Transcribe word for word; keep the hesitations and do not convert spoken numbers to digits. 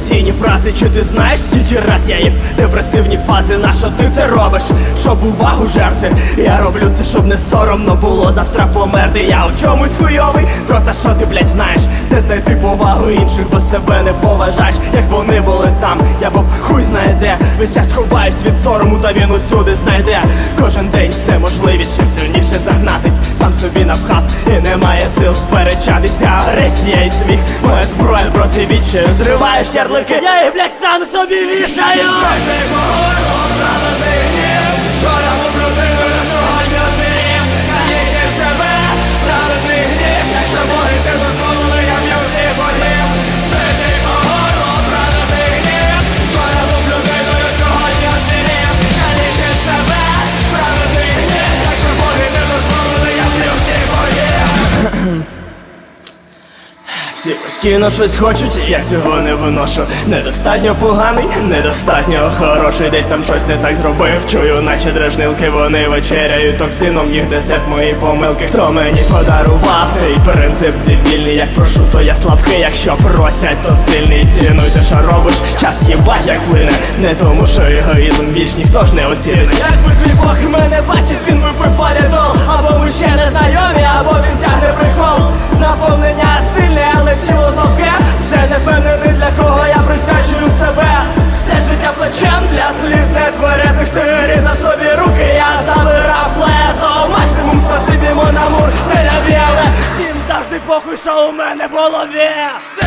мотиваційні фрази. Чи ти знаєш, скільки раз я їв депресивні фази? Нащо ти це робиш? Щоб увагу жерти? Я роблю це, щоб не соромно було завтра померти. Я у чомусь хуйовий, про те, що ти, блядь, знаєш, де знайти повагу інших, бо себе не поважаєш. Як вони були там, я був хуй знає де. Весь час ховаюсь від сорому, та він усюди знайде. Кожен день це можливість ще сильніше загнатись. Сам собі напхав і немає сил сперечатися. Агресія і сміх, моя зброя проти відчаю. Зриваєш ярлики, я їх, блядь, сам собі вішаю. Ти по горло, правда ти гнів. Вчора був людиною, сьогодні озирів. Калічиш себе, правда ти гнів. Якщо боги це дозволили, я б'ю всіх богів. Ти по горло, правда ти гнів. Вчора був людиною, сьогодні озирів. Калічиш себе, правда ти гнів. Якщо боги це дозволили, я б'ю всіх богів. Всі постійно щось хочуть, я цього не виношу. Недостатньо поганий, недостатньо хороший. Десь там щось не так зробив. Чую, наче дражнилки, вони вечеряють токсином. Їх десерт, мої помилки. Хто мені подарував цей принцип дебільний? Як прошу, то я слабкий. Якщо просять, то сильний. Цінуй те, що робиш, час їбать як плине. Не тому, що егоїзм більш ніхто ж не оцінить. Якби твій Бог мене бачив, він випив валідол. Або ми ще не знайомі, або він тягне прикол. Наповнення сильне, але тіло завке. Вже не впевнений, для кого я присвячую себе. Все життя плечем для сліз нетверезих. Ти різав собі руки, я забирав лезо. Максимум спасибі, мон амур, стеляві, але всім завжди похуй, що у мене в голові.